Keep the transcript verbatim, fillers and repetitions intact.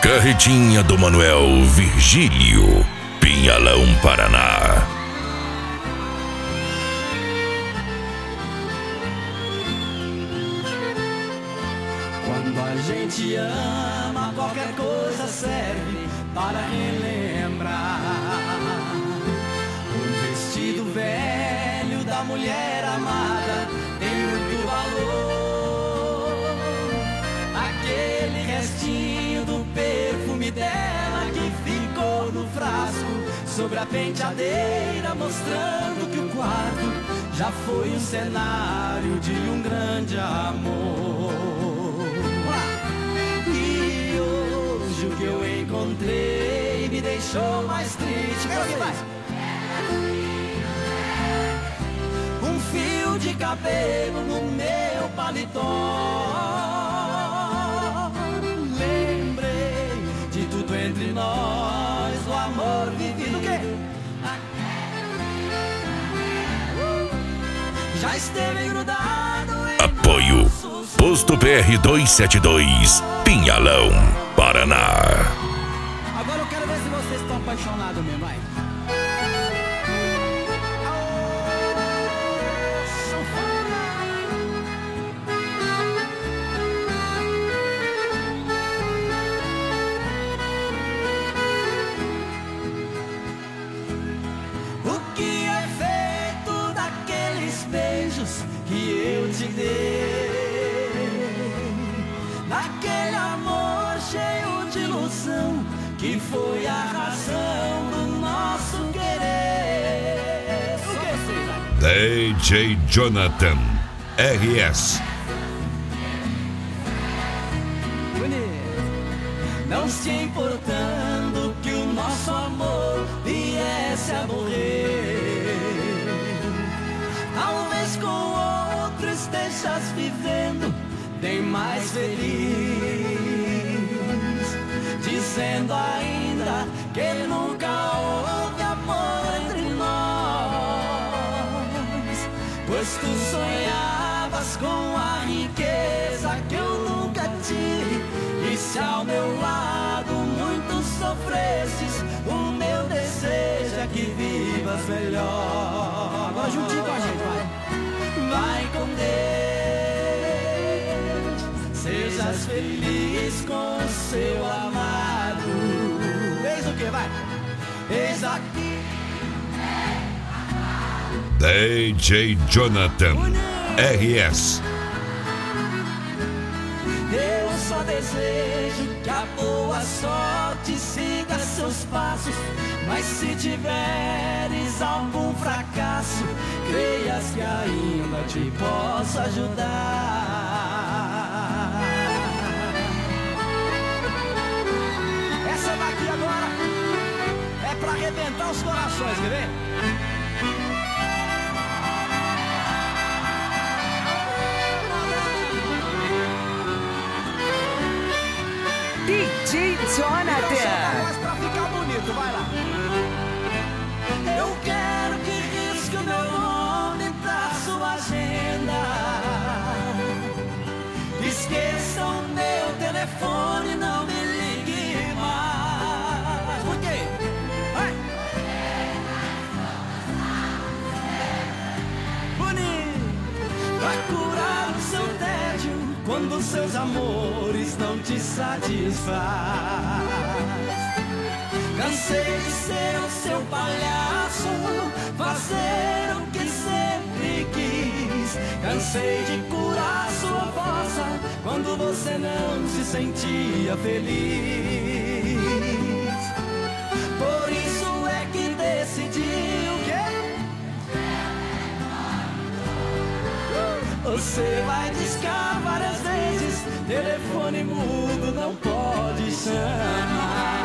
Carretinha do Manuel Virgílio, Pinhalão, Paraná. Quando a gente ama, qualquer coisa serve para relembrar. Um vestido velho da mulher amada tem muito valor. Aquele restinho do perfume dela que ficou no frasco sobre a penteadeira, mostrando que o quarto já foi o cenário de um grande amor. E hoje o que eu encontrei me deixou mais triste. Um fio de cabelo no meu paletó. Lembrei de tudo entre nós, o amor vivido. O quê? Já esteve grudado em Apoio Posto P R duzentos e setenta e dois, Pinhalão, Paraná. Agora eu quero ver se vocês estão apaixonados mesmo, vai. O que é feito daqueles beijos que eu te dei? Naquele amor cheio de ilusão que foi a razão do nosso querer. O que será? D J Jonathan R S. Não se importando que o nosso amor viesse a morrer. Talvez com outro estejas vivendo bem mais feliz, dizendo ainda que nunca houve amor entre nós, pois tu sonhavas com a riqueza que eu nunca tive. E se ao meu lado muito sofresses, o meu desejo é que vivas melhor. Agora juntinho com a gente, vai. Vai com Deus, sejas feliz com o seu amado. Eis o que, vai? Eis aqui D J Jonathan R S. Eu só desejo que a boa sorte siga seus passos, mas se tiveres algum fracasso, creias que ainda te posso ajudar. Essa daqui agora é pra arrebentar os corações, quer ver? D J Jonathan. Mas pra ficar bonito, vai lá. Eu quero que risque o meu nome pra sua agenda. Esqueça o meu telefone, não me ligue mais. Por quê? Vai. Bonito. Pra curar o seu tédio quando seus amores não te satisfaz. Cansei de ser o seu palhaço, fazer o que sempre quis. Cansei de curar sua força quando você não se sentia feliz. Por isso é que decidi o quê? Você vai discar várias vezes, telefone mudo não pode chamar.